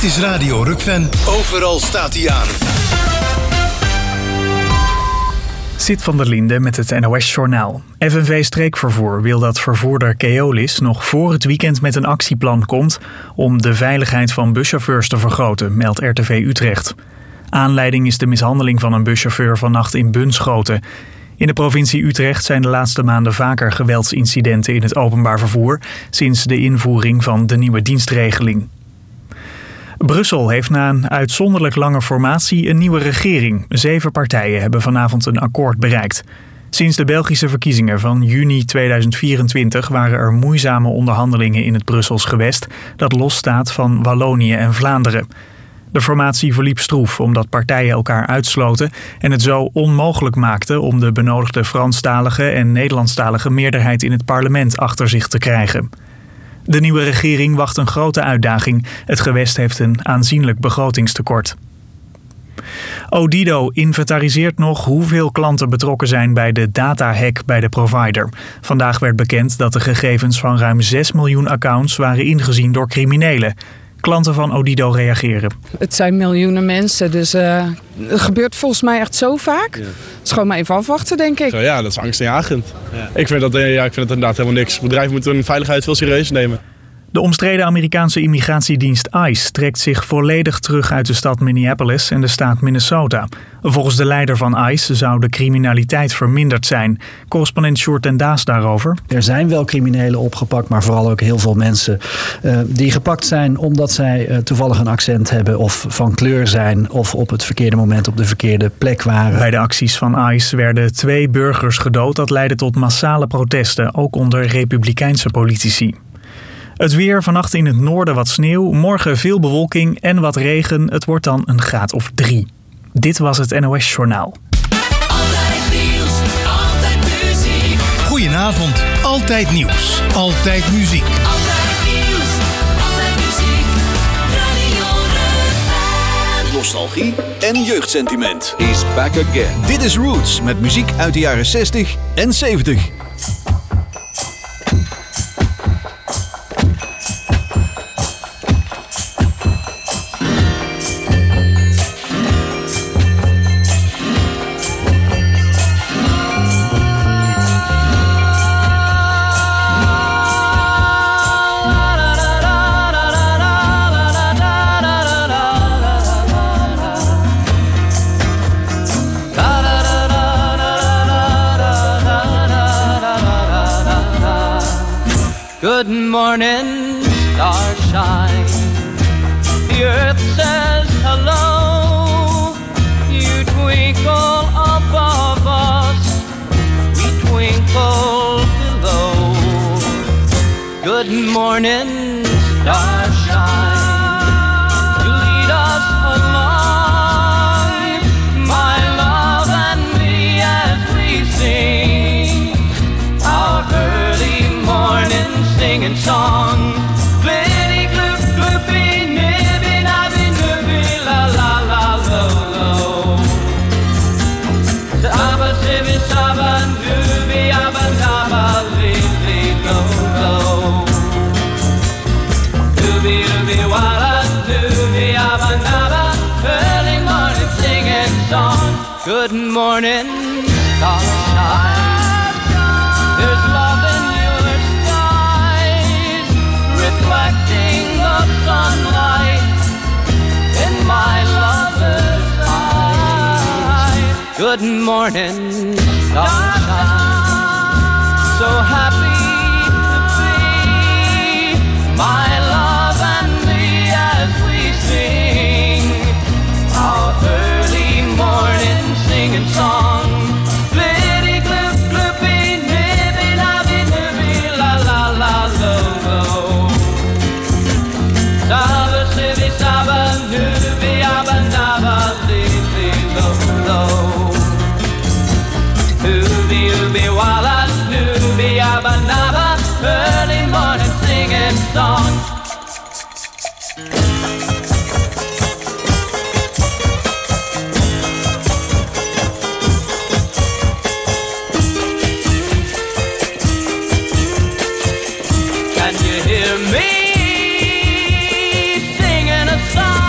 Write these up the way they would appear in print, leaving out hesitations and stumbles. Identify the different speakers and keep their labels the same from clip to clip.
Speaker 1: is Radio Rukven. Overal staat hij aan.
Speaker 2: Sid van der Linde met het NOS-journaal. FNV Streekvervoer wil dat vervoerder Keolis nog voor het weekend met een actieplan komt om de veiligheid van buschauffeurs te vergroten, meldt RTV Utrecht. Aanleiding is de mishandeling van een buschauffeur vannacht in Bunschoten. In de provincie Utrecht zijn de laatste maanden vaker geweldsincidenten in het openbaar vervoer sinds de invoering van de nieuwe dienstregeling. Brussel heeft na een uitzonderlijk lange formatie een nieuwe regering. 7 partijen hebben vanavond een akkoord bereikt. Sinds de Belgische verkiezingen van juni 2024 waren er moeizame onderhandelingen in het Brussels gewest dat losstaat van Wallonië en Vlaanderen. De formatie verliep stroef omdat partijen elkaar uitsloten en het zo onmogelijk maakte om de benodigde Franstalige en Nederlandstalige meerderheid in het parlement achter zich te krijgen. De nieuwe regering wacht een grote uitdaging. Het gewest heeft een aanzienlijk begrotingstekort. Odido inventariseert nog hoeveel klanten betrokken zijn bij de datahack bij de provider. Vandaag werd bekend dat de gegevens van ruim 6 miljoen accounts waren ingezien door criminelen. Klanten van Odido reageren.
Speaker 3: Het zijn miljoenen mensen, dus het gebeurt volgens mij echt zo vaak. Ja. Het is gewoon maar even afwachten, denk ik.
Speaker 4: Ja, dat is angstaanjagend. Ja. Ik vind dat inderdaad helemaal niks. Bedrijven moeten hun veiligheid veel serieus nemen.
Speaker 2: De omstreden Amerikaanse immigratiedienst ICE trekt zich volledig terug uit de stad Minneapolis en de staat Minnesota. Volgens de leider van ICE zou de criminaliteit verminderd zijn. Correspondent Sjoerd ten Daas daarover.
Speaker 5: Er zijn wel criminelen opgepakt, maar vooral ook heel veel mensen die gepakt zijn omdat zij toevallig een accent hebben of van kleur zijn of op het verkeerde moment op de verkeerde plek waren.
Speaker 2: Bij de acties van ICE werden 2 burgers gedood. Dat leidde tot massale protesten, ook onder republikeinse politici. Het weer, vannacht in het noorden wat sneeuw, morgen veel bewolking en wat regen. Het wordt dan een graad of 3. Dit was het NOS Journaal.
Speaker 1: Altijd nieuws, altijd muziek. Goedenavond, altijd nieuws, altijd muziek. Altijd nieuws, altijd muziek. Radio Rukven.
Speaker 6: Nostalgie en jeugdsentiment. He's back again. Dit is Roots met muziek uit de jaren 60 en 70.
Speaker 7: Good morning, starshine. The earth says hello. You twinkle above us, we twinkle below. Good morning, starshine. You lead us along, my love and me, as we sing our early morning singing song. Glitty gloop gloopy nibby nabby nibby la la la lo lo. The abba sibby sabba dooby abba dabba li lo lo. Dooby dooby walla dooby abba dabba. Early morning singing song. Good morning, starshine. There's love in your skies, reflecting the sunlight in my lover's eyes. Good morning, sunshine. So happy to be, my love and me, as we sing our early morning singing song. Glitty gloop gloopy nibby nabby nibby la la la lo lo. Saba sibby saba nubby abba nabba li lo lo. Ooby ooby walla nubby abba nabba. Early morning singing song. Can you hear me singing a song?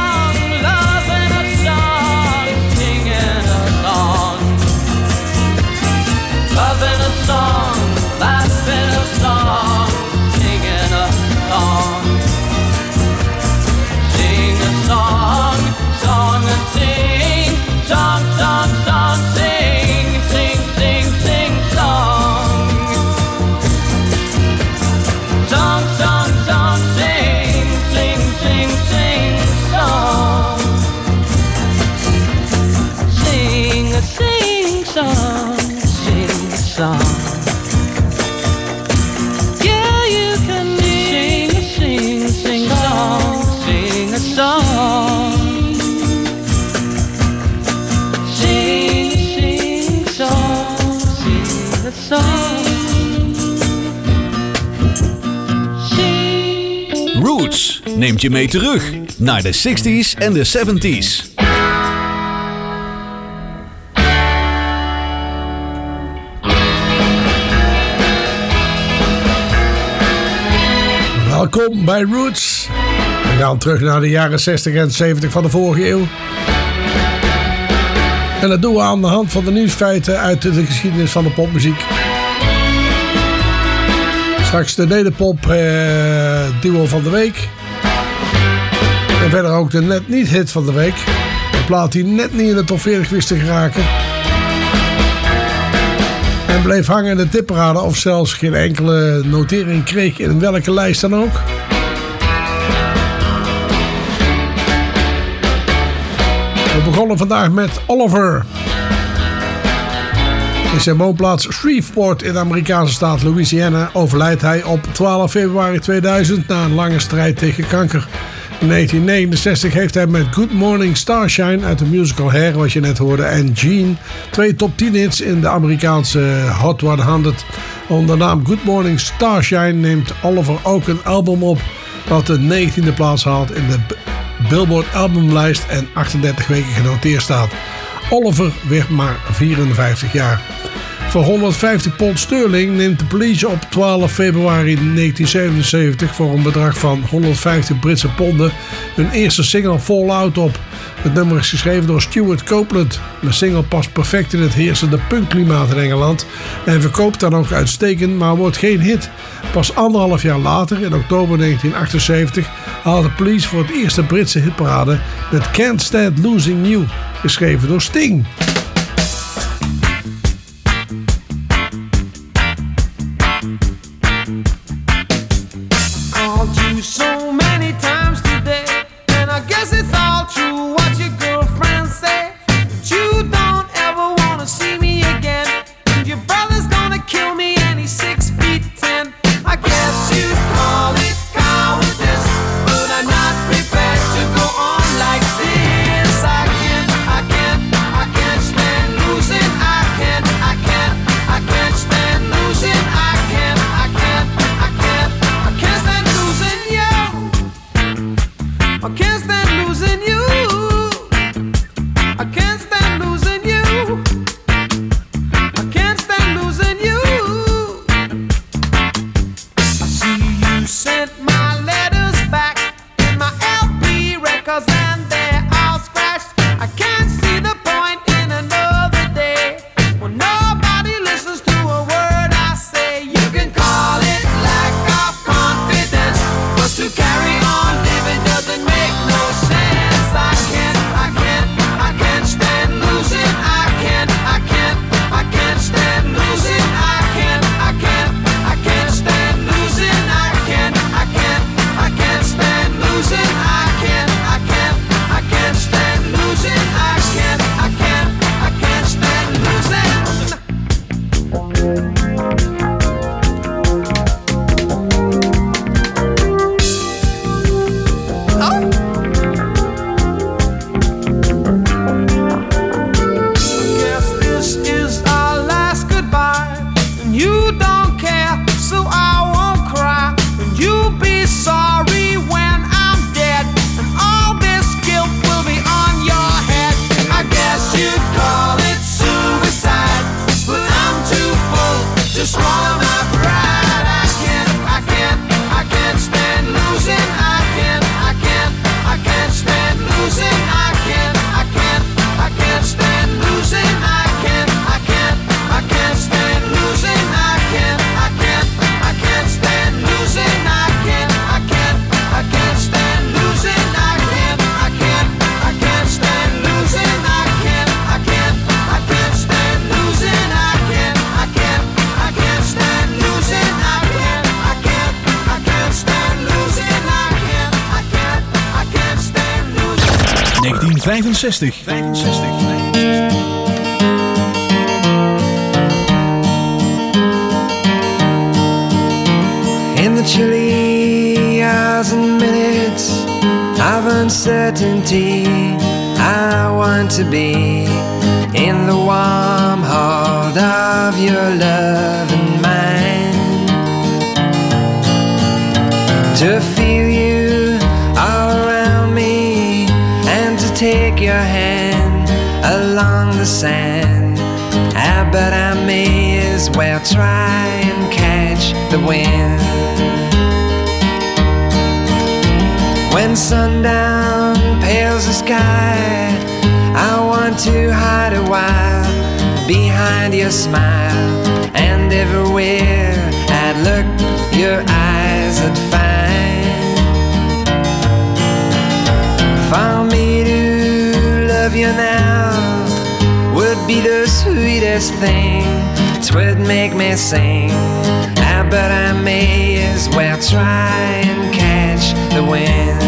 Speaker 6: Roots neemt je mee terug naar de 60s en de 70s.
Speaker 8: Welkom bij Roots. We gaan terug naar de jaren 60 en 70 van de vorige eeuw. En dat doen we aan de hand van de nieuwsfeiten uit de geschiedenis van de popmuziek. Straks de Nederpop duo van de week. En verder ook de net niet hit van de week. Een plaat die net niet in de top 40 wist te geraken. En bleef hangen in de tipparade of zelfs geen enkele notering kreeg in welke lijst dan ook. We begonnen vandaag met Oliver. In zijn woonplaats Shreveport in de Amerikaanse staat Louisiana overlijdt hij op 12 februari 2000 na een lange strijd tegen kanker. In 1969 heeft hij met Good Morning Starshine uit de musical Hair, wat je net hoorde, en Gene 2 top 10 hits in de Amerikaanse Hot 100. Onder de naam Good Morning Starshine neemt Oliver ook een album op dat de 19e plaats haalt in de Billboard albumlijst en 38 weken genoteerd staat. Oliver werd maar 54 jaar. Voor 150 pond sterling neemt de Police op 12 februari 1977 voor een bedrag van 150 Britse ponden hun eerste single Fallout op. Het nummer is geschreven door Stuart Copeland. De single past perfect in het heersende punkklimaat in Engeland en verkoopt dan ook uitstekend, maar wordt geen hit. Pas 1,5 jaar later, in oktober 1978, haalde de Police voor het eerste Britse hitparade met Can't Stand Losing You, geschreven door Sting.
Speaker 9: In the chilly hours and minutes of uncertainty, I want to be in the warm heart of your love and mine, to feel you take your hand along the sand. But I may as well try and catch the wind. When sundown pales the sky, I want to hide a while behind your smile. And everywhere I'd look, your eyes I'd find. For me to love you now would be the sweetest thing. 'Twould make me sing. But I may as well try and catch the wind.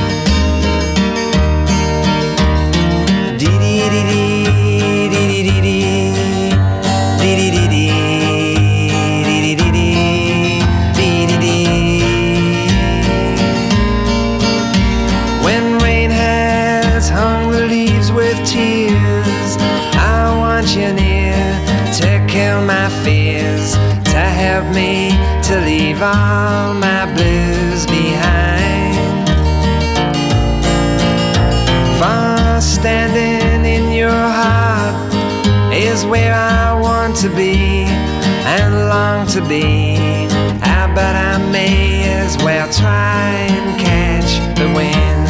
Speaker 9: When rain has hung the leaves with tears, I want you near to kill my fears, to help me to leave all my blues behind. For standing in your heart is where I want to be and long to be. But I may as well try and catch the wind.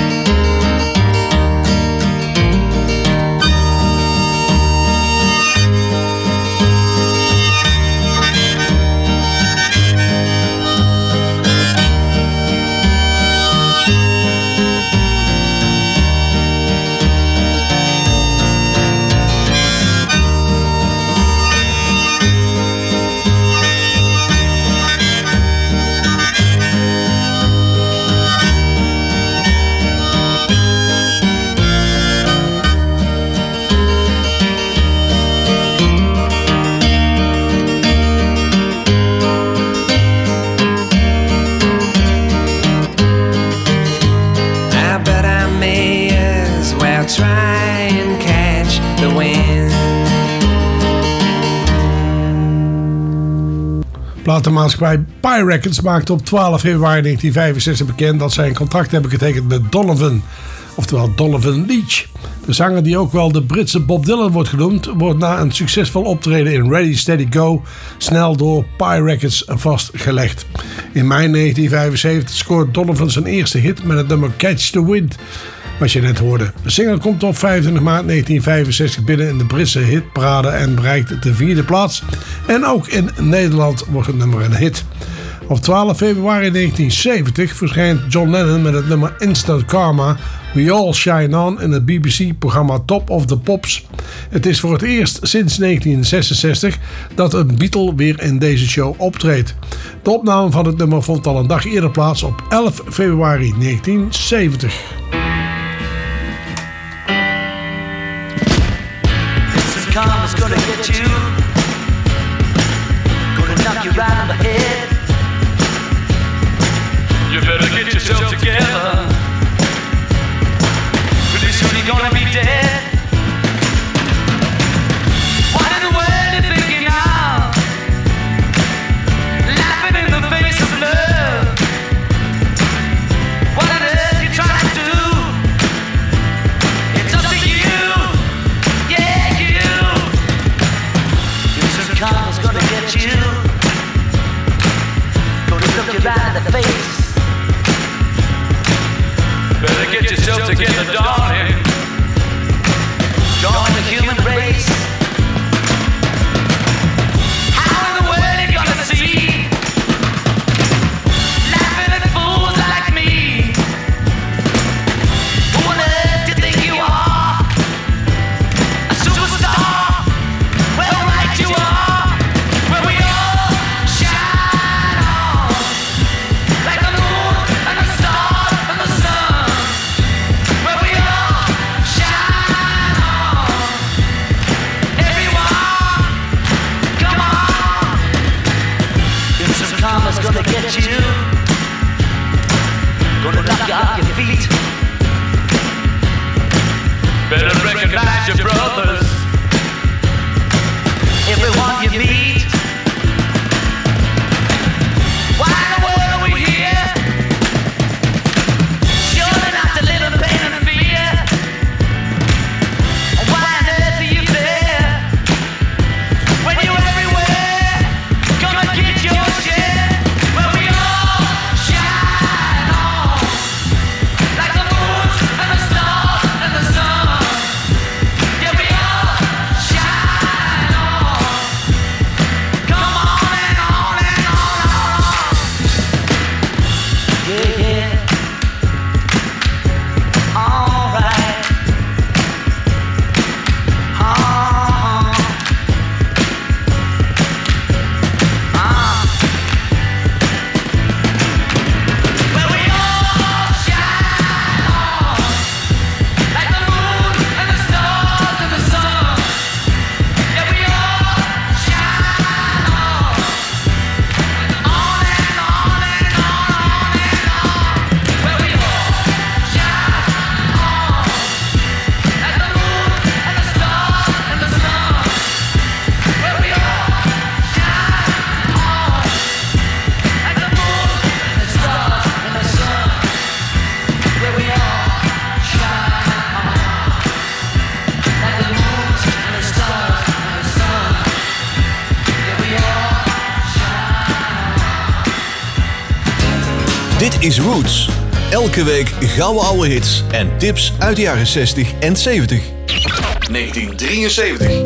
Speaker 9: Try and catch the wind.
Speaker 8: Platenmaatschappij Pye Records maakte op 12 februari 1965 bekend dat zij een contract hebben getekend met Donovan, oftewel Donovan Leitch. De zanger, die ook wel de Britse Bob Dylan wordt genoemd, wordt na een succesvol optreden in Ready Steady Go snel door Pye Records vastgelegd. In mei 1975 scoort Donovan zijn eerste hit met het nummer Catch the Wind, wat je net hoorde. De single komt op 25 maart 1965 binnen in de Britse hitparade en bereikt de 4e plaats. En ook in Nederland wordt het nummer een hit. Op 12 februari 1970 verschijnt John Lennon met het nummer Instant Karma, We All Shine On, in het BBC-programma Top of the Pops. Het is voor het eerst sinds 1966 dat een Beatle weer in deze show optreedt. De opname van het nummer vond al een dag eerder plaats op 11 februari 1970.
Speaker 10: Karma's gonna get you, gonna knock you right on the head. You better get yourself together, pretty soon you're gonna be dead. What in the world you thinking now? Laughing in the face of love. What on earth you trying to do? It's up to you. Karma's gonna get you, gonna look you right in the face. Better get yourself together, darling. Join the human race. How in the world you gonna see? Laughing at fools like me. Who on earth do you think you are? A superstar? Well, right you are. Karma's gonna get you, gonna knock you off your feet. Better recognize your brothers, everyone you meet. Why in the world are we here? Surely not to live in pain and fear.
Speaker 6: Dit is Roots. Elke week gouden oude hits en tips uit de jaren 60 en 70. 1973.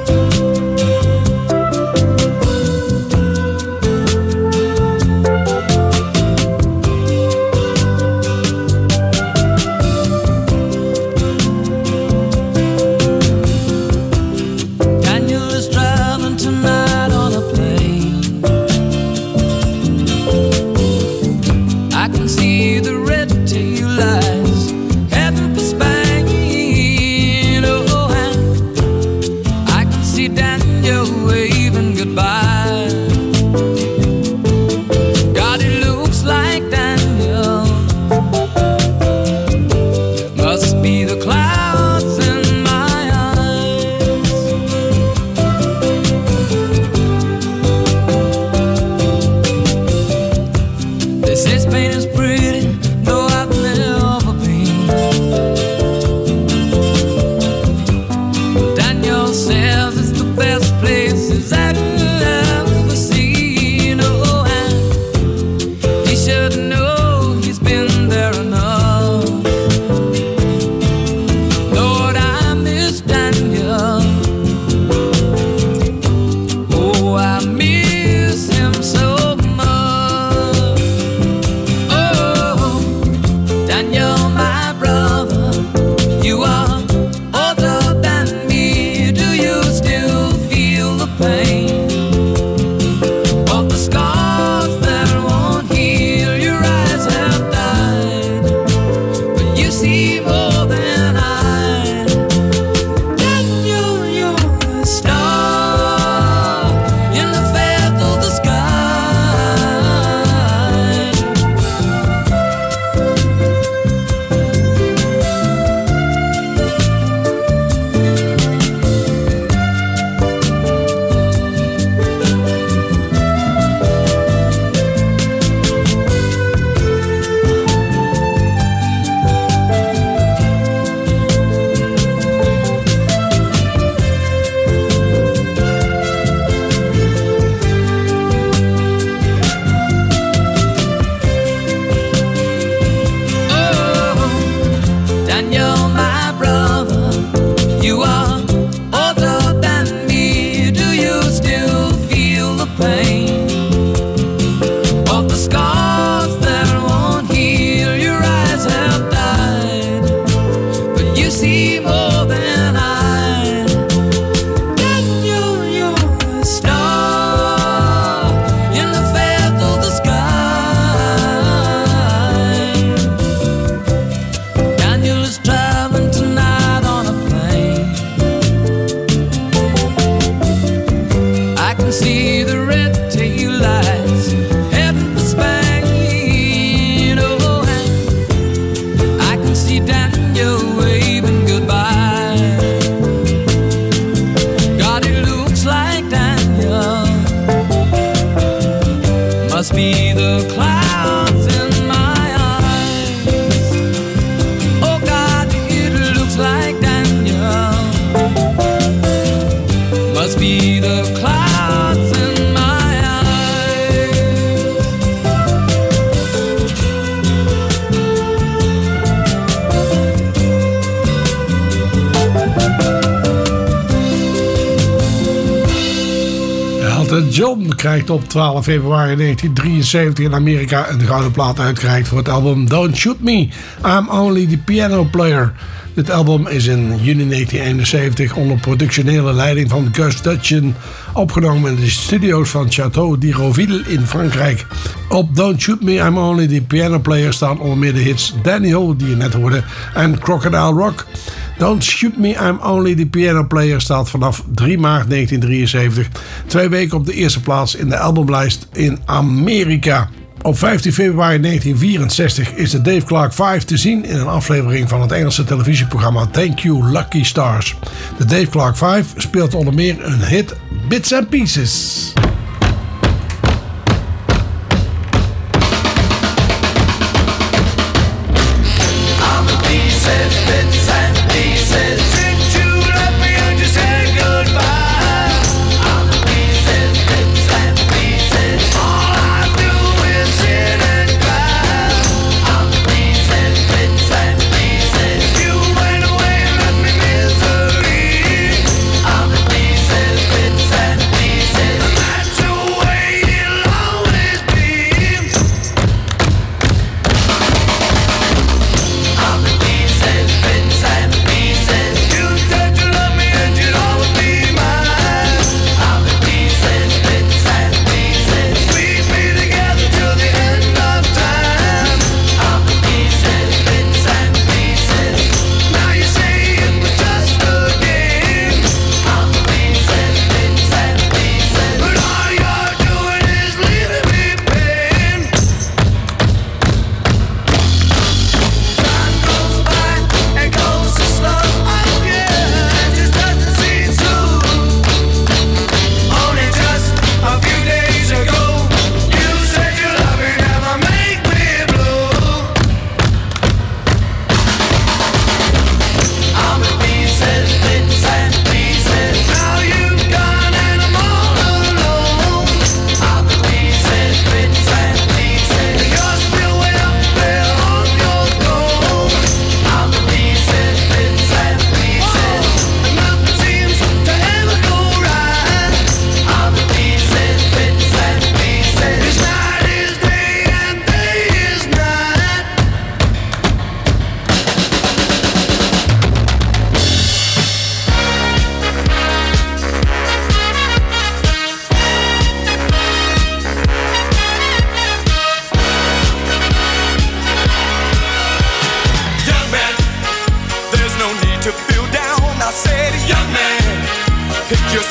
Speaker 8: John krijgt op 12 februari 1973 in Amerika een gouden plaat uitgereikt voor het album Don't Shoot Me, I'm Only the Piano Player. Dit album is in juni 1971 onder productionele leiding van Gus Dudgeon opgenomen in de studio's van Château d'Iroville in Frankrijk. Op Don't Shoot Me, I'm Only the Piano Player staan onder meer de hits Daniel, die je net hoorde, en Crocodile Rock. Don't Shoot Me, I'm Only the Piano Player staat vanaf 3 maart 1973 2 weken op de eerste plaats in de albumlijst in Amerika. Op 15 februari 1964 is de Dave Clark 5 te zien in een aflevering van het Engelse televisieprogramma Thank You Lucky Stars. De Dave Clark 5 speelt onder meer een hit Bits and Pieces.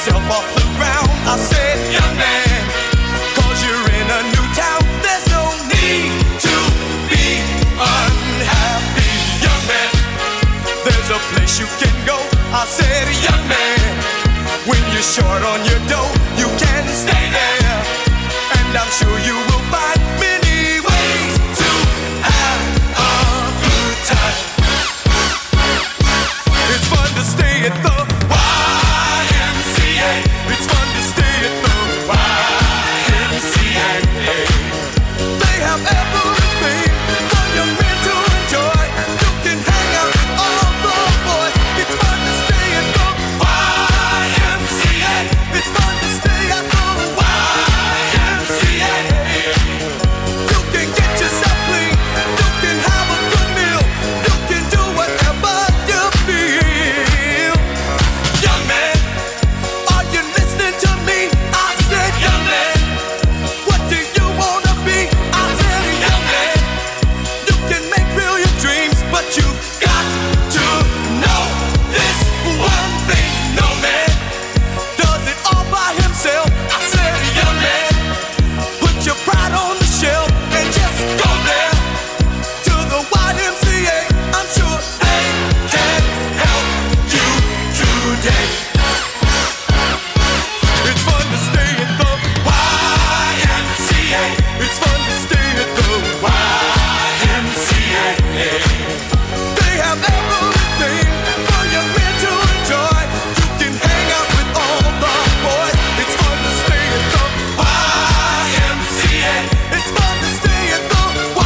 Speaker 11: yourself off the ground. I said, young man, 'cause you're in a new town. There's no need to be unhappy, young man. There's a place you can go. I said, young man, when you're short on your dough, you can stay there, and I'm sure you will find many ways to have a good time. It's fun to stay at the YMCA. It's fun to stay at the YMCA. They have everything for young men to enjoy. You can hang out with all the boys. It's fun to stay at the YMCA. It's fun to stay at the YMCA. You can get yourself clean. You can have a good meal. You can do whatever you feel. Young man, are you listening to me? I said, young man, what do you wanna be? I said, young man, you can make real your dreams, but you got to know this one thing. No man does it all by himself. I said, young man, put your pride on the shelf and just go there to the YMCA. I'm sure they can help you today. It's fun to stay at the YMCA. It's fun to stay at the YMCA. They have everything for young men to enjoy. You can hang out with all the boys. It's fun to stay at the YMCA. It's fun to stay at the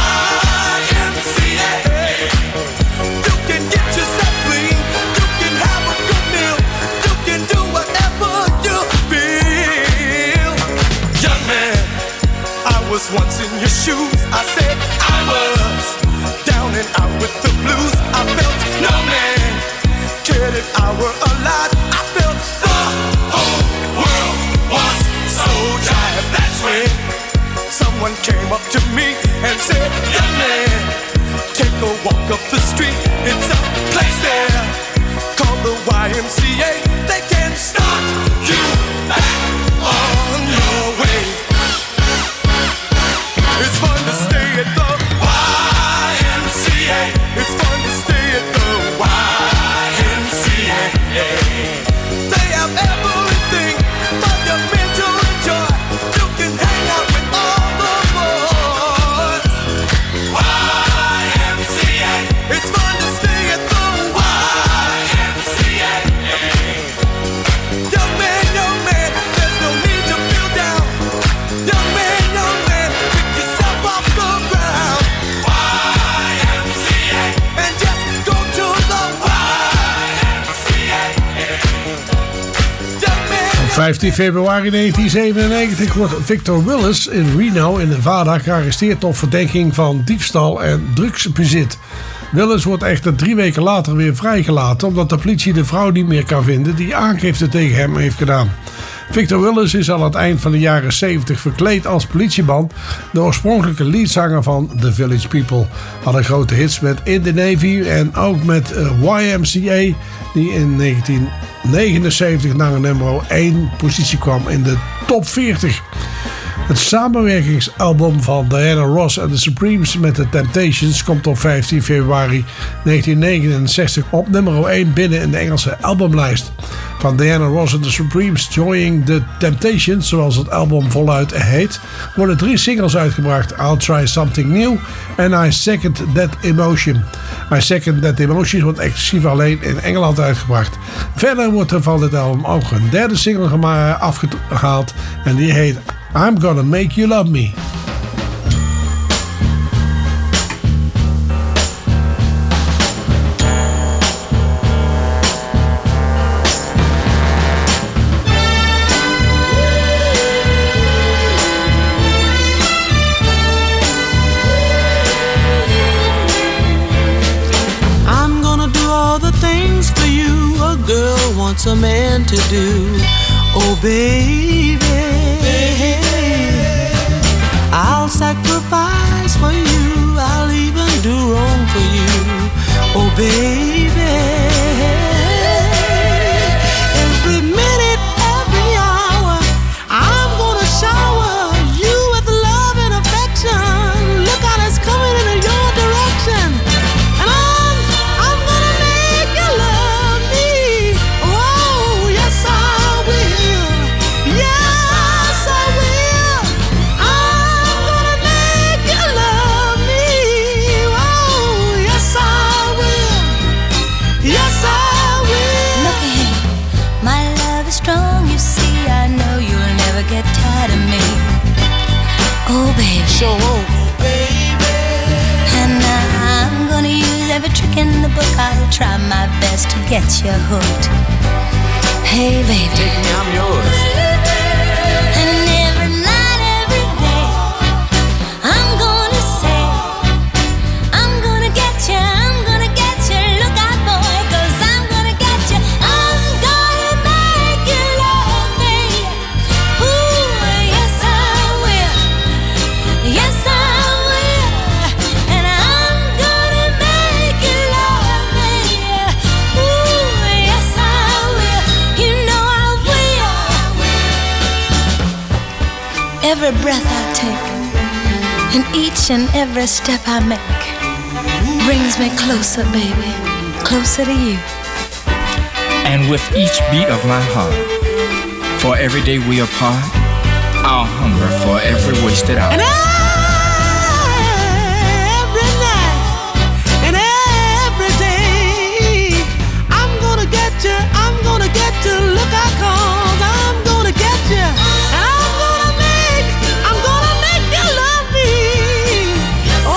Speaker 11: YMCA. You can get yourself clean. You can have a good meal. You can do whatever you feel. Young man, I was once in your shoes. I said I was down and out with the blues. I felt no man cared if I were alive. I felt the whole world was so tired. That's when someone came up to me and said, young man, take a walk up the street. It's a place there called the YMCA. They can start you back on your way. It's fun to stay at the YMCA. It's fun to stay at the YMCA. They have everything for young men to enjoy. You can hang out with all the boys. YMCA. It's fun to stay at the YMCA. Young man, there's no need to feel down. Young man, pick yourself off the ground. YMCA. And just go to the YMCA. Young man.
Speaker 8: Op 15 februari 1997 wordt Victor Willis in Reno in Nevada gearresteerd op verdenking van diefstal en drugsbezit. Willis wordt echter 3 weken later weer vrijgelaten omdat de politie de vrouw niet meer kan vinden die aangifte tegen hem heeft gedaan. Victor Willis is al aan het eind van de jaren 70 verkleed als politieman. De oorspronkelijke leadzanger van The Village People hadden grote hits met In the Navy en ook met YMCA, die in 1979 naar een nummer 1 positie kwam in de top 40. Het samenwerkingsalbum van Diana Ross en The Supremes met The Temptations komt op 15 februari 1969 op nummer 1 binnen in de Engelse albumlijst. Van Diana Ross en The Supremes Joining The Temptations, zoals het album voluit heet, worden 3 singles uitgebracht: I'll Try Something New en I Second That Emotion. I Second That Emotion wordt exclusief alleen in Engeland uitgebracht. Verder wordt er van dit album ook een 3e single afgehaald en die heet I'm Gonna Make You Love Me.
Speaker 12: I'm gonna do all the things for you a girl wants a man to do. Oh baby, I'll sacrifice for you, I'll even do wrong for you. Oh baby, every minute, every
Speaker 13: but I'll try my best to get you hooked. Hey, baby.
Speaker 14: Take me, I'm yours.
Speaker 13: And every night, every day, I'm gonna say, I'm gonna get you, I'm gonna get you. Look out, boy, 'cause I'm gonna get you. I'm gonna make you love me. Ooh, yes I will. Yes I will. And I'm gonna make you love me. Ooh, yes I will. You know I will. Every breath I take and each and every step I make brings me closer, baby, closer to you.
Speaker 14: And with each beat of my heart, for every day we apart, I'll hunger for every wasted hour.
Speaker 12: And every night and every day, I'm gonna get you, I'm gonna get you. Look out, 'cause I'm gonna get you. And I'm gonna make you love me. Oh,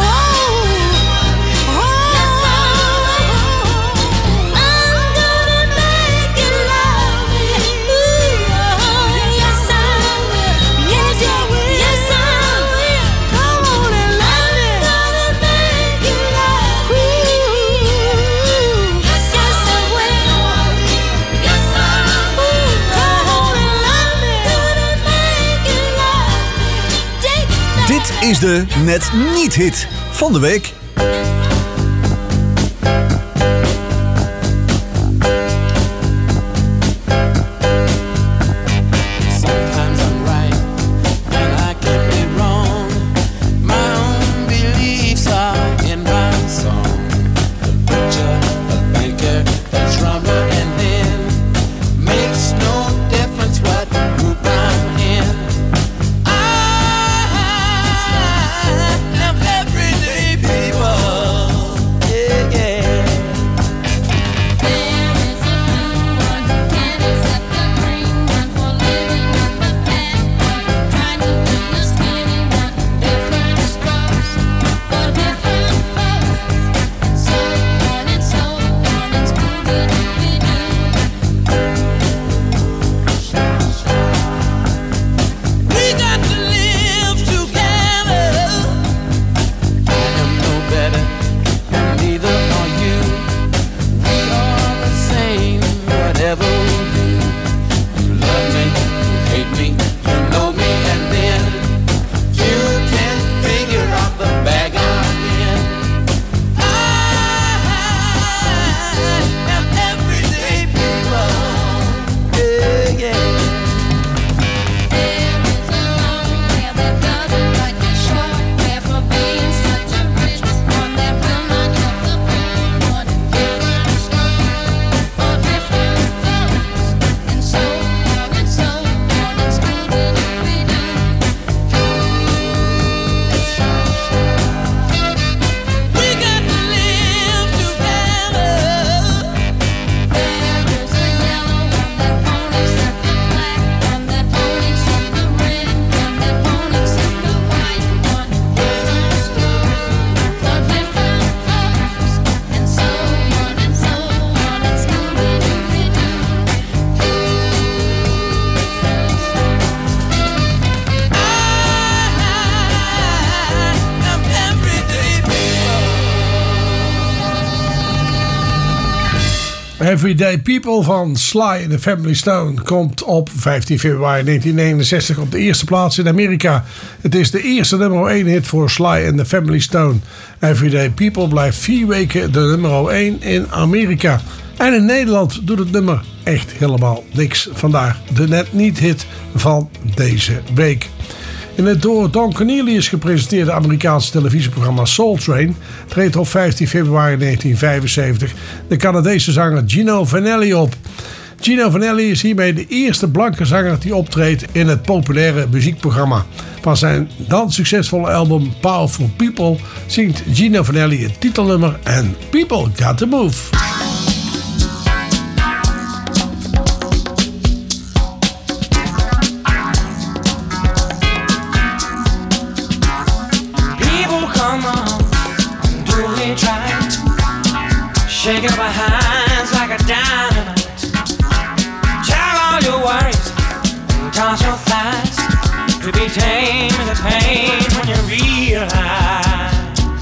Speaker 13: I'm gonna make you love me. Ooh, yes I will. Yes I will. Yes I will.
Speaker 12: come on and love me.
Speaker 13: I'm gonna make you love me. Yes I will. Yes I will.
Speaker 12: Come on and love me.
Speaker 13: Gonna make you love me. Take me.
Speaker 6: Dit is de Net Niet Hit van de week.
Speaker 12: Sometimes I'm right and I can be wrong. My own beliefs are in my song. The butcher, the banker, the drummer, and then makes no difference what group I'm in. I am everyday people. Yeah, yeah.
Speaker 13: There is a blue one, can't accept the green one for living on the bad one. Trying to understand one, different strokes for different folks, and so on and so on. It's Scooby-Dooby-Doo.
Speaker 12: We got to live together. I am no better, and neither are you. We are the same, whatever we do. You love me, you hate me, you know me, and then you can figure out the bag I'm in. I am everyday people. Yeah, yeah.
Speaker 13: There is a long hair that doesn't like the short hair for being such a rich one that will not help the poor one. Different strokes for different folks, and so on and so on. It's Scooby-Dooby-Doo.
Speaker 12: We got to live together.
Speaker 13: There is a yellow one that won't accept the black one, that won't accept the red one, that won't accept the white one. Different strokes for different folks, and so on and so on. It's Scooby-Dooby-Doo.
Speaker 12: I am everyday people.
Speaker 8: Everyday People van Sly and the Family Stone komt op 15 februari 1969 op de eerste plaats in Amerika. Het is de eerste nummer 1 hit voor Sly and the Family Stone. Everyday People blijft 4 weken de nummer 1 in Amerika. En in Nederland doet het nummer echt helemaal niks. Vandaar de Net Niet Hit van deze week. In het door Don Cornelius gepresenteerde Amerikaanse televisieprogramma Soul Train treedt op 15 februari 1975 de Canadese zanger Gino Vanelli op. Gino Vanelli is hiermee de eerste blanke zanger die optreedt in het populaire muziekprogramma. Van zijn dan succesvolle album Powerful People zingt Gino Vanelli het titelnummer en People Got to Move.
Speaker 9: People come on, do they try to Shake up our hands like a dynamite. Tell all your worries, toss your thighs. To be tame is a pain when you realize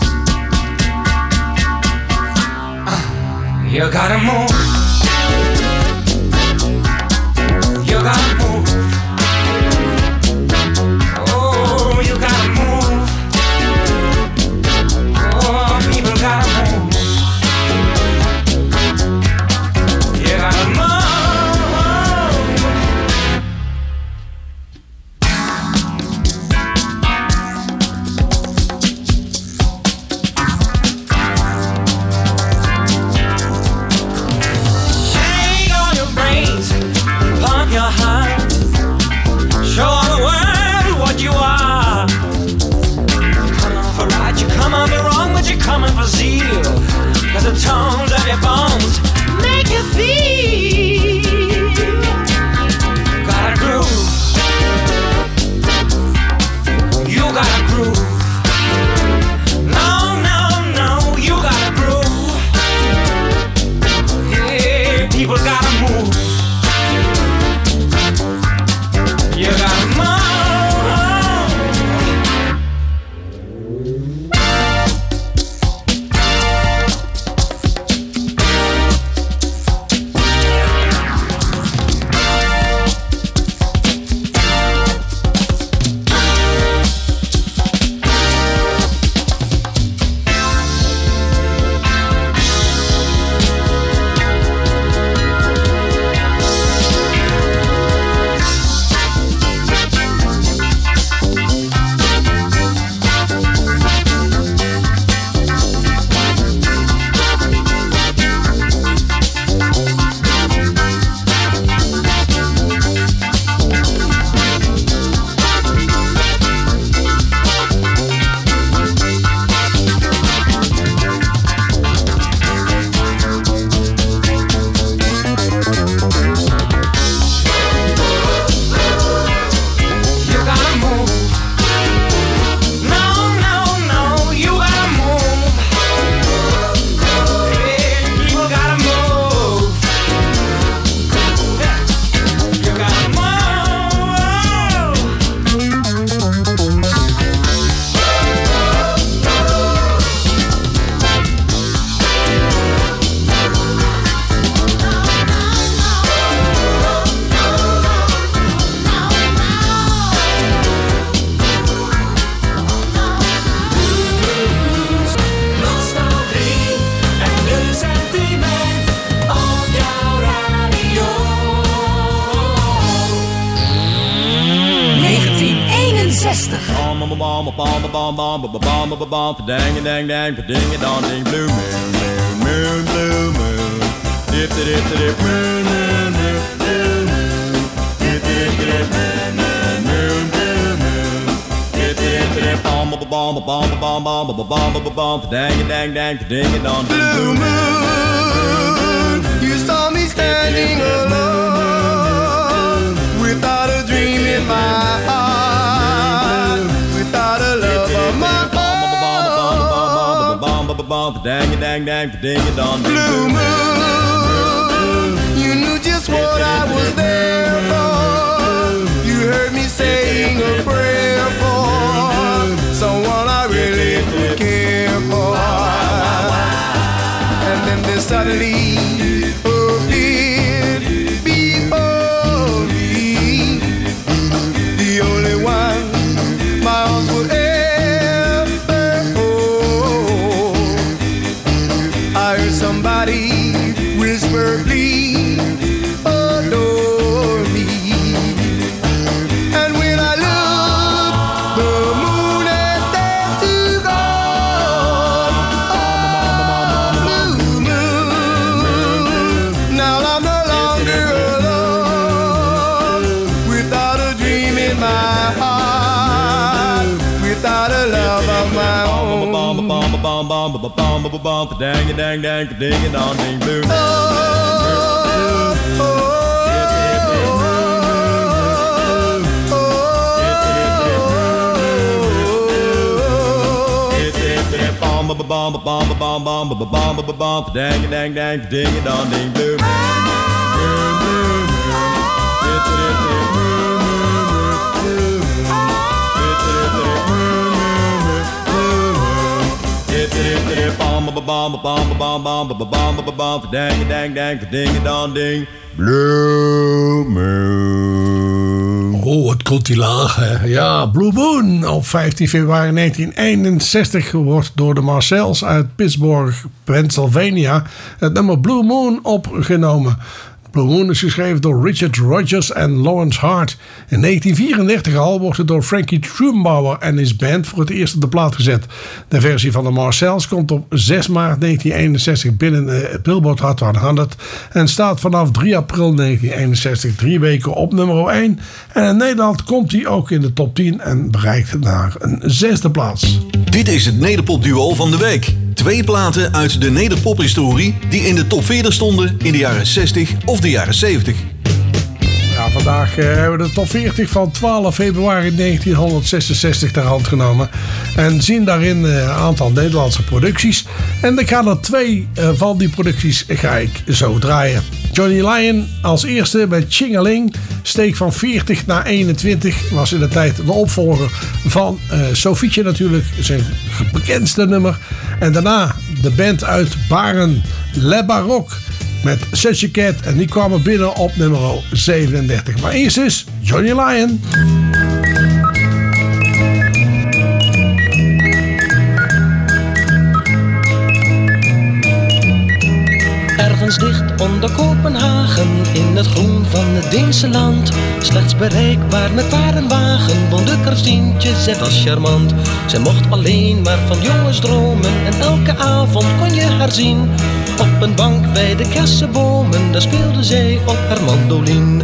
Speaker 9: you gotta move. You gotta move. Oh, you gotta move. Oh, people gotta move. You gotta move. Shake all your brains, pump your heart, show all the world what you are. Come on for right, you come on for wrong, but you're coming for zeal. Cause the tones of your bones make you feel. Gotta groove. You gotta groove. No, no, no, you gotta groove. Yeah, people gotta move. You gotta move. You gotta move. No, no, no, you gotta move. Yeah, people gotta move. Yeah, you gotta move.
Speaker 12: Nostalgie en een sentiment op jouw radio. 1961.
Speaker 11: Blue moon, you saw me standing alone, without a dream in my heart, without a love of my own. Blue moon, you knew just what I was there for. You heard me saying a prayer for someone I really could care for. And then there suddenly appeared before me, the only one my arms would ever hold. I heard somebody whisper, please adore me. And when I looked, the moon had set to gone. Blue moon, now I'm no longer alone, without a dream in my heart, without a love of my own.
Speaker 8: Blue Moon. Oh, het komt die laag, hè. Ja, Blue Moon. Op 15 februari 1961 wordt door de Marcells uit Pittsburgh, Pennsylvania, het nummer Blue Moon opgenomen. Blue Moon is geschreven door Richard Rodgers en Lawrence Hart. In 1934 al wordt het door Frankie Trumbauer en his band voor het eerst op de plaat gezet. De versie van de Marcells komt op 6 maart 1961 binnen de Billboard Hot 100 en staat vanaf 3 april 1961 3 weken op nummer 1. En in Nederland komt hij ook in de top 10 en bereikt naar een 6e plaats.
Speaker 6: Dit is het Nederpopduo van de week. 2 platen uit de nederpophistorie die in de top 40 stonden in de jaren 60 of de jaren 70.
Speaker 8: Ja, vandaag hebben we de top 40 van 12 februari 1966 ter hand genomen. En zien daarin een aantal Nederlandse producties. En ik ga er 2 van die producties ga ik zo draaien. Johnny Lyon als eerste met Tjingeling. Steek van 40 naar 21. Was in de tijd de opvolger van Sofietje natuurlijk. Zijn bekendste nummer. En daarna de band uit Baren, Le Baroque. Met Such a Cat. En die kwamen binnen op nummer 37. Maar eerst is Johnny Lyon.
Speaker 15: Ergens dicht onder Kopenhagen, in het groen van het Deense land, slechts bereikbaar met paardenwagen, woonde Christientje, zij was charmant. Zij mocht alleen maar van jongens dromen en elke avond kon je haar zien. Op een bank bij de kersenbomen, daar speelde zij op haar mandoline.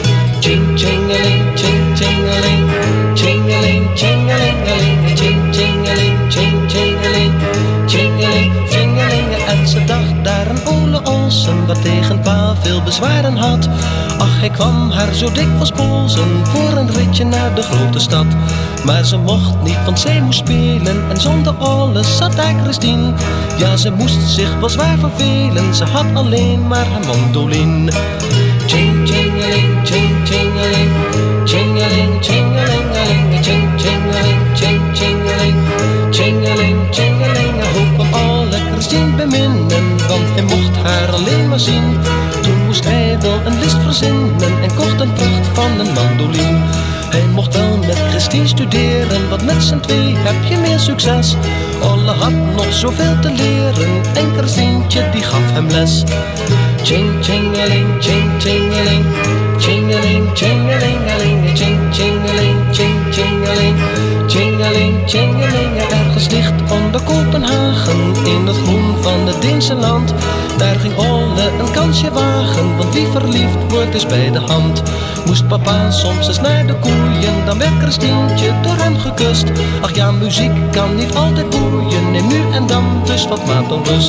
Speaker 15: Ching chingeling, ching chingeling, chingeling, chingelingeling, ching chingeling, ching chingeling, chingeling, chingeling. En ze dacht daar een Ole Olsen, wat tegen pa veel bezwaren had. Ach, hij kwam haar zo dikwijls polsen voor een ritje naar de grote stad. Maar ze mocht niet, want zij moest spelen en zonder alles zat daar Christine. Ja, ze moest zich wel zwaar vervelen, ze had alleen maar haar mandoline. Ching chingeling, ching chingeling, chingeling, chingelingeling, ching chingeling, ching chingeling, chingeling, chingeling. Hoe kwam alle Christine beminnen, want hij mocht haar alleen maar zien. Toen moest hij wel een list verzinnen en kocht een pracht van een mandoline. Hij mocht wel met Christine studeren, want met z'n twee heb je meer succes. Olle had nog zoveel te leren en Christientje die gaf hem les. Ching chingeling, ching chingeling, chingeling, chingelingeling, ching chingeling, ching chingeling, chingeling, chingeling. Ergens dicht onder Kopenhagen, in het groen van het Deense land, daar ging Olle een kansje wagen, want wie verliefd wordt is bij de hand. Moest papa soms eens naar de koeien, dan werd Christientje door hem gekust. Ach ja, muziek kan niet altijd boeien, neem nu en dan dus wat maat onrust.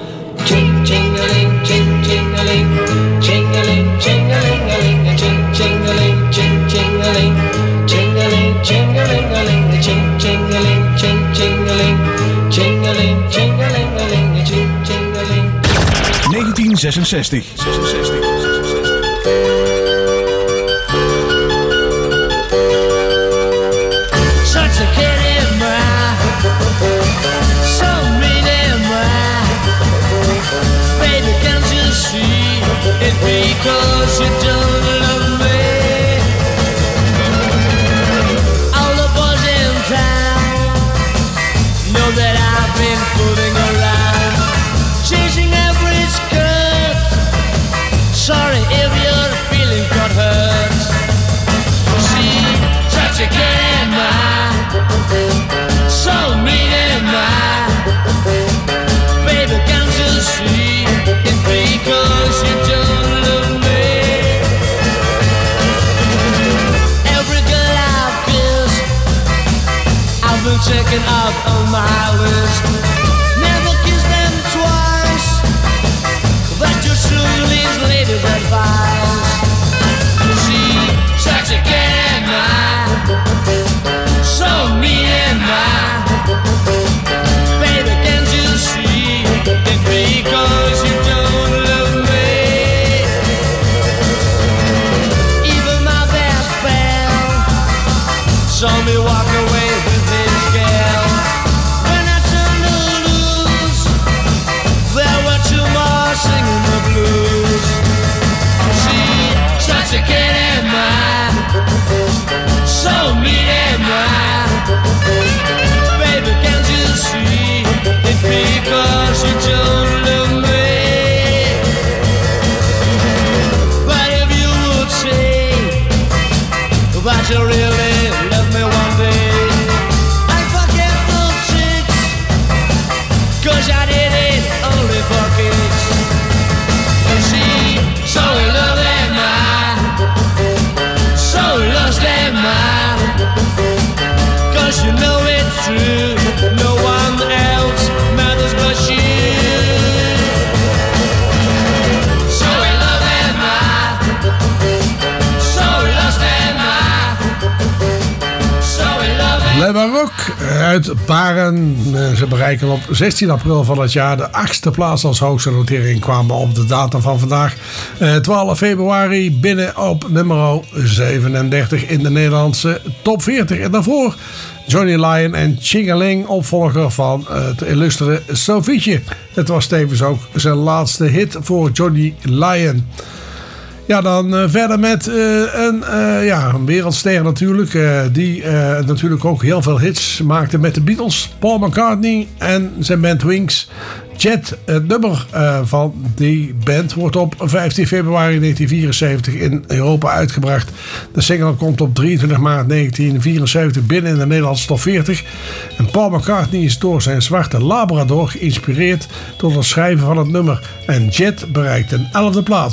Speaker 15: Ching chingeling, ching chingeling, chingeling, chingelingeling, ching chingeling, ching chingeling, chingeling, chingelingeling, ching chingeling, ching chingeling, chingeling, chingelingeling, ching chingeling.
Speaker 6: 1966.
Speaker 12: Such a kid in my, so mean in my. Baby, can't you see it because you don't love me? All the boys in town know that I've been fooling around, chasing every skirt. Sorry if your feelings got hurt. See, such a kid in my, so mean in my. Baby, can't you see it because you don't love me? Every girl I've kissed, I've been checking out on my list. Never kiss them twice, but you should these ladies' advice. See, such a kid am I, so mean am I. Baby, can't because you don't love me. Even my best friend saw me walk away with his girl. When I turned to lose, there were two more singing the blues. She's such a kid and mine, so mean and mine. Baby, can't you see it because you don't love me? But if you would say that you really love me one day, I forget those chicks, 'cause I did it only for kicks. You see, so in love am I, so lost am I, 'cause you know it's true, no one else matters but you. So in love am I, so lost am I, so in love am I.
Speaker 8: Le Baroque uit Baren. Ze bereiken op 16 april van het jaar de 8e plaats als hoogste notering. Kwamen op de datum van vandaag 12 februari binnen op nummer 37 in de Nederlandse top 40. En daarvoor Johnny Lyon en Chingaling, opvolger van het illustere Sofietje. Het was tevens ook zijn laatste hit voor Johnny Lyon. Ja, dan verder met een wereldster natuurlijk. Die natuurlijk ook heel veel hits maakte met de Beatles. Paul McCartney en zijn band Wings. Jet, het nummer van die band, wordt op 15 februari 1974 in Europa uitgebracht. De single komt op 23 maart 1974 binnen in de Nederlandse top 40. En Paul McCartney is door zijn zwarte Labrador geïnspireerd tot het schrijven van het nummer. En Jet bereikt een 11e plaats.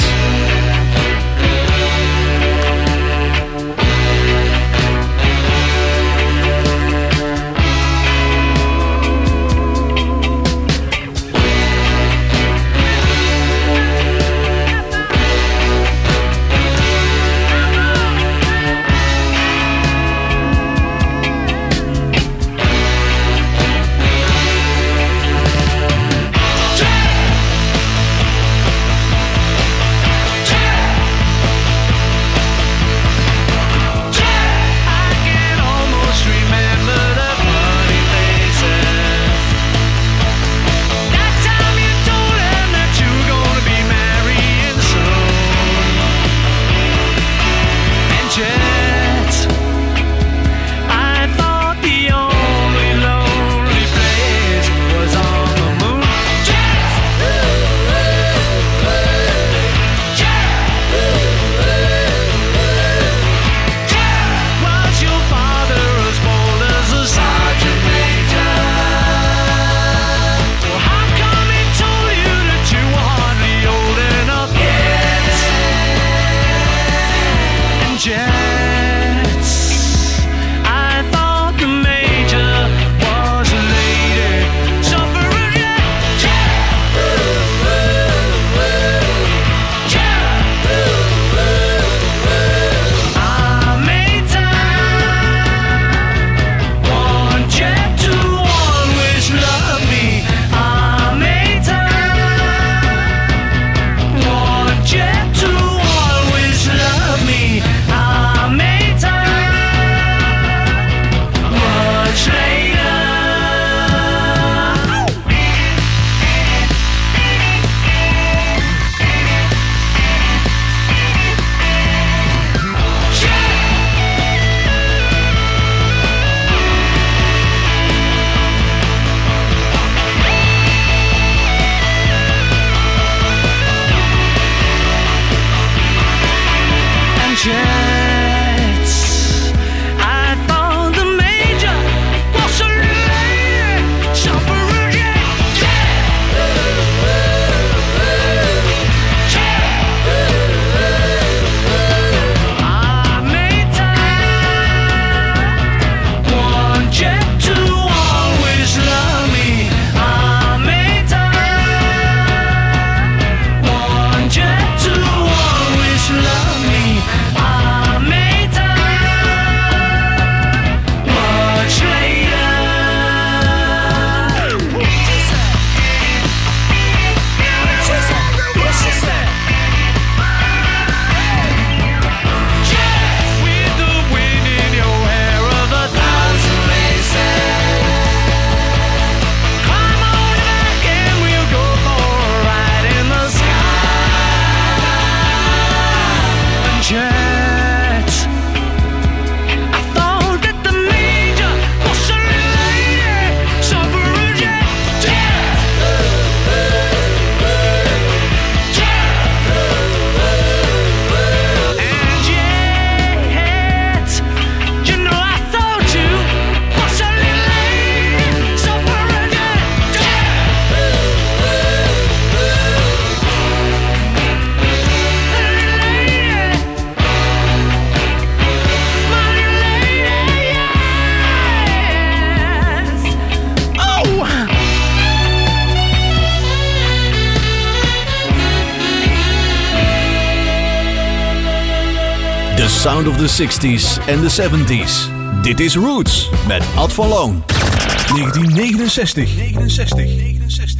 Speaker 6: The sound of the 60s and the 70s. Dit is Roots met Ad van Loon. 1969.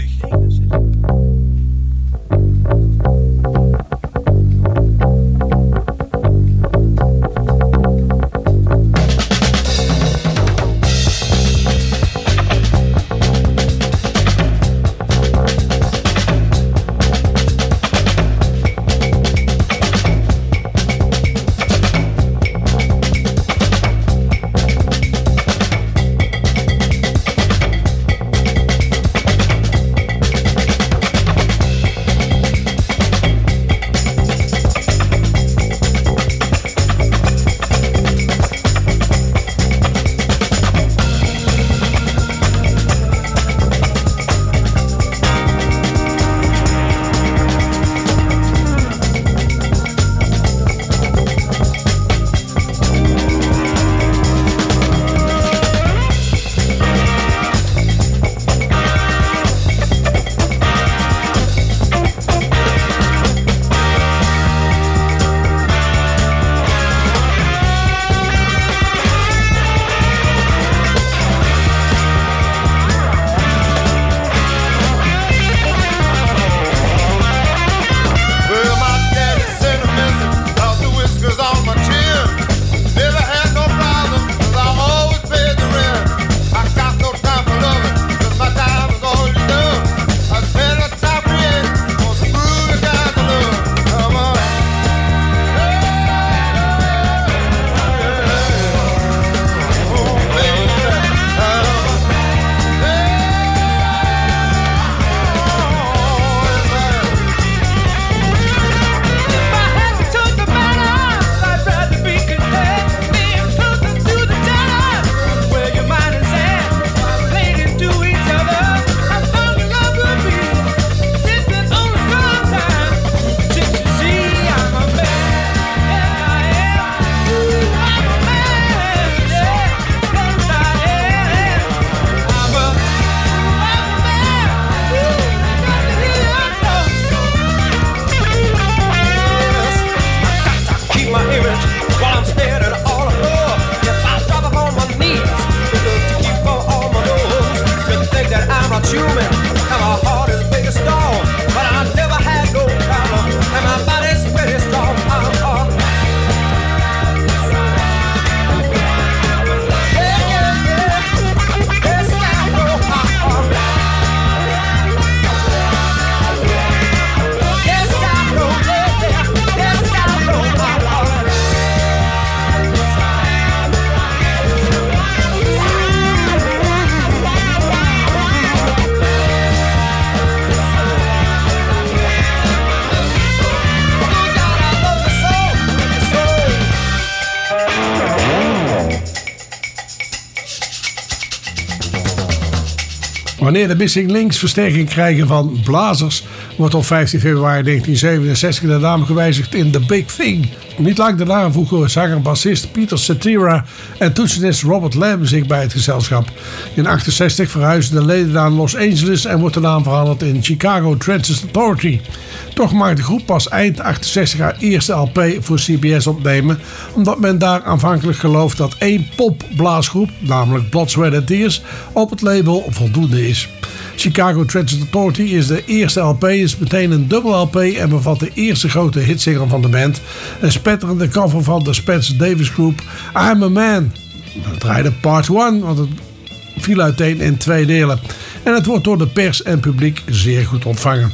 Speaker 8: Wanneer de Missing Links versterking krijgen van blazers, wordt op 15 februari 1967 de naam gewijzigd in The Big Thing. Niet lang daarna voegen zanger-bassist Peter Cetera en toetsenist Robert Lamb zich bij het gezelschap. In 1968 verhuizen de leden naar Los Angeles en wordt de naam veranderd in Chicago Transit Authority. Toch mag de groep pas eind 68 haar eerste LP voor CBS opnemen, omdat men daar aanvankelijk gelooft dat één popblaasgroep, namelijk Blood, Sweat and Tears, op het label voldoende is. Chicago Transit Authority is de eerste LP, is meteen een dubbel LP en bevat de eerste grote hitsingle van de band. Een spetterende cover van de Spencer Davis Group, I'm a Man. Dat draaide part 1, want het viel uiteen in 2 delen. En het wordt door de pers en publiek zeer goed ontvangen.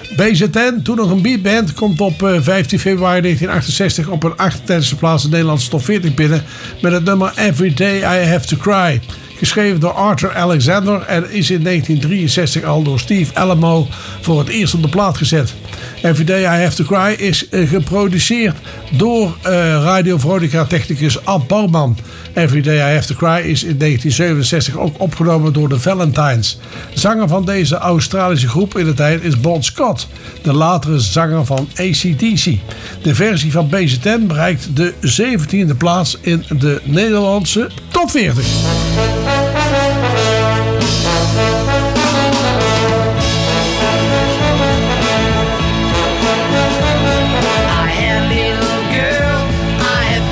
Speaker 8: BZN, toen nog een beatband, komt op 15 februari 1968 op een 38e plaats in de Nederlandse top 40 binnen met het nummer Every Day I Have to Cry. Geschreven door Arthur Alexander en is in 1963 al door Steve Alamo voor het eerst op de plaat gezet. Every Day I Have to Cry is geproduceerd door Radio Veronica technicus Ab Bouwman. Every Day I Have to Cry is in 1967 ook opgenomen door de Valentines. Zanger van deze Australische groep in de tijd is Bon Scott, de latere zanger van AC/DC. De versie van BZN bereikt de 17e plaats in de Nederlandse top 40.
Speaker 10: I had a little girl, I had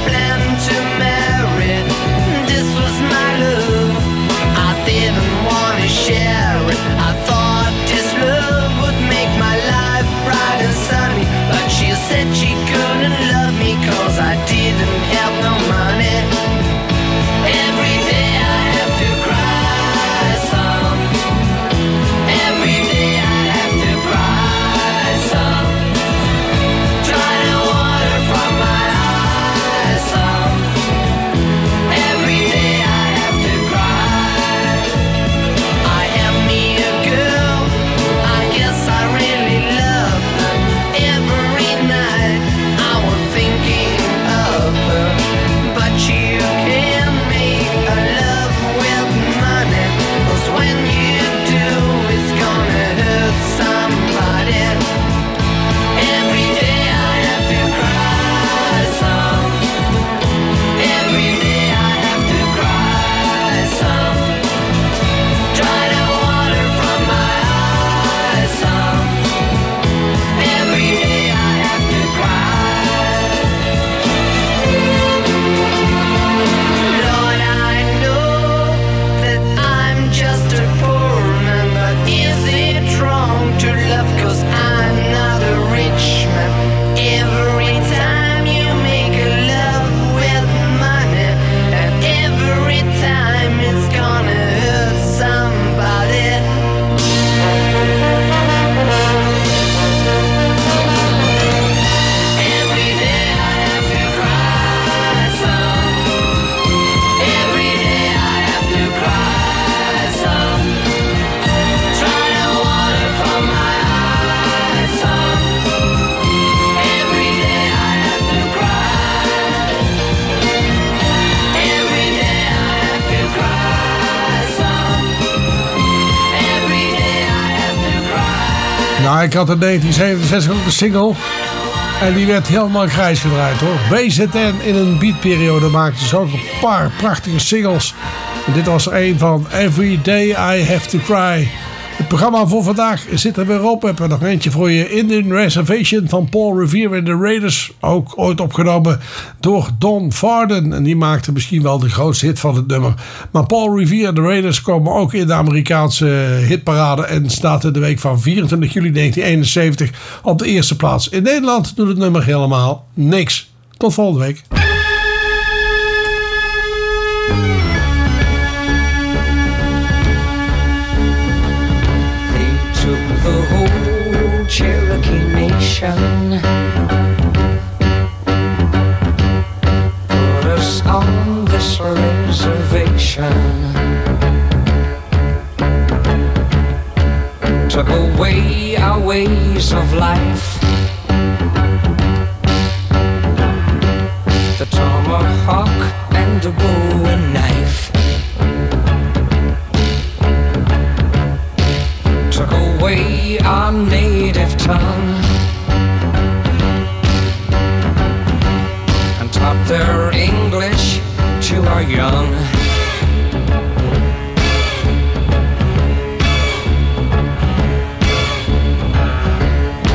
Speaker 8: Ja, ik had in 1967 ook een single. En die werd helemaal grijs gedraaid hoor. BZN in een beatperiode maakte ze ook een paar prachtige singles. En dit was er een van Every Day I Have To Cry. Het programma voor vandaag zit er weer op. We hebben nog eentje voor je. Indian Reservation van Paul Revere en de Raiders. Ook ooit opgenomen door Don Varden. En die maakte misschien wel de grootste hit van het nummer. Maar Paul Revere en de Raiders komen ook in de Amerikaanse hitparade. En staat in de week van 24 juli 1971 op de eerste plaats. In Nederland doet het nummer helemaal niks. Tot volgende week.
Speaker 9: The whole Cherokee Nation, put us on this reservation, took away our ways of life, the tomahawk and the bowie knife. Took away our native tongue and taught their English to our young.